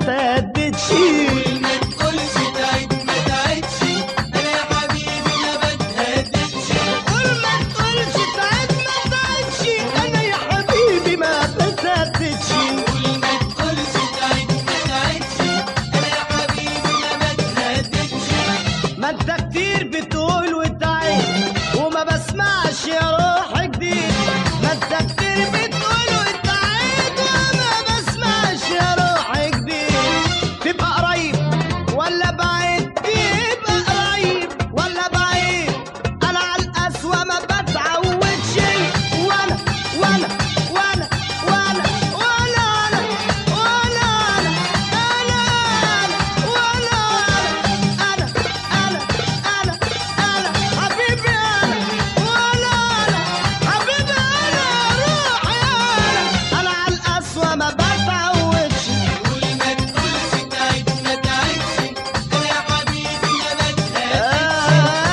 بتهددش. قول ما تقولش تعيد ما تعيدش، انا يا حبيبي ما بتهددش. قول ما تقولش تعيد ما تعيدش، انا يا حبيبي ما بتهددش. قول ما تقولش تعيد ما تعيدش، انا يا حبيبي ما بتهددش. ما انت كتير بتقول وتعيد وما بسمعش يا روح جديد. ما انت كتير بتقول وتعيد وما بسمعش يا روح جديد. تبقى قريب ولا بعيد؟ تبقى قريب ولا بعيد؟ انا على القسوة ما بتعودش. وانا وانا وانا وانا وانا وانا وانا وانا انا انا انا انا حبيبي انا وانا حبيبي انا روحي انا على القسوة ما بتعودش. قول ما تقولش تعيد ما تعيدش، انا يا حبيبي ما بتهددش.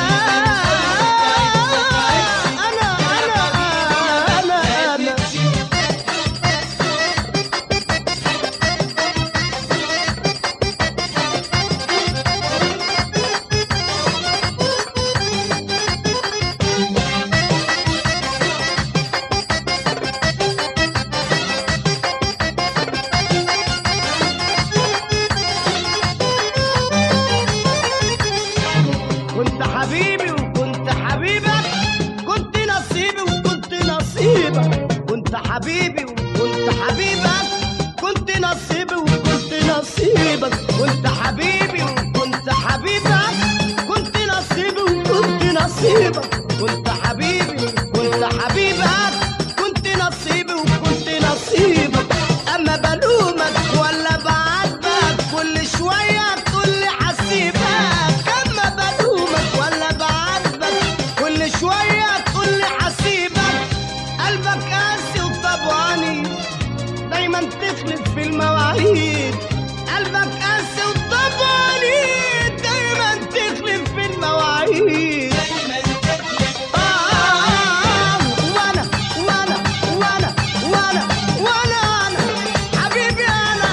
انا كنت حبيبي وكنت حبيبك، كنت نصيبي وكنت نصيبك. كنت حبيبي وكنت حبيبك، كنت نصيبي وكنت نصيبك. كنت حبيبي وكنت حبيبك، كنت نصيبي وكنت نصيبك. كنت حبيبي وكنت حبيبك، كنت نصيبي وكنت نصيبك. اما بلومك ولا بعاتبك كل شوية تقول لي حسيبك. اما بلومك ولا بعاتبك كل شوية تقول لي حسيبك. قلبك قاسي وطبعاني دايما تخلف في المواعيد. قلبك قاسي وطبعاني دايما تخلف في المواعيد. دايما تخلف وانا وانا وانا وانا وانا انا حبيبي انا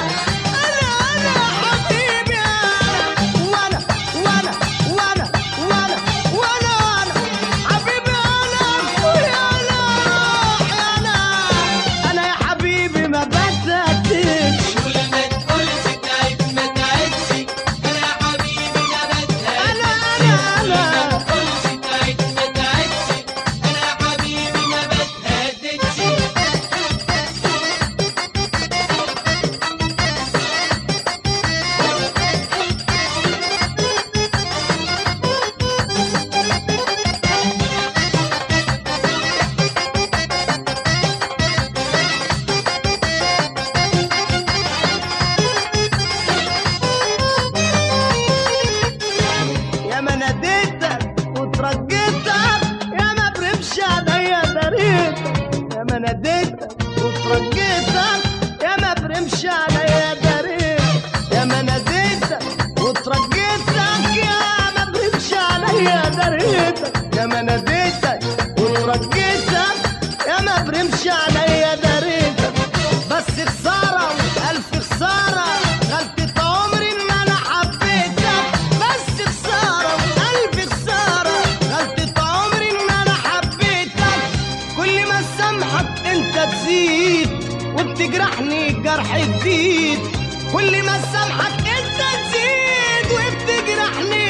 حبيبي انا وانا وانا وانا وانا وانا انا حبيبي انا اخويا انا روحي انا يا حبيبي ما بتهددش. قول ما تقولش تعيد ما تعيدش، انا يا حبيبي ما بتهددش. انا ما تقولش تعيد ما تعيدش، انا يا حبيبي ما بتهددش. يا ما ناديتك وترجيتك، يا ما برمش عليا دريتك. يا ما ناديتك وترجيتك، يا ما برمش عليا دريتك. يا ما ناديتك وترجيتك، يا ما برمش عليا دريتك. يا ما ناديتك وترجيتك، يا ما برمش عليا دريتك. بس خسارة وألف خسارة غلطة عمري إن أنا حبيتك. بس خسارة وألف خسارة غلطة عمري إن أنا حبيتك. كل ما سامحك أنت تزيد وبتجرحني جرح جديد. كل ما سامحك أنت تزيد وبتجرحني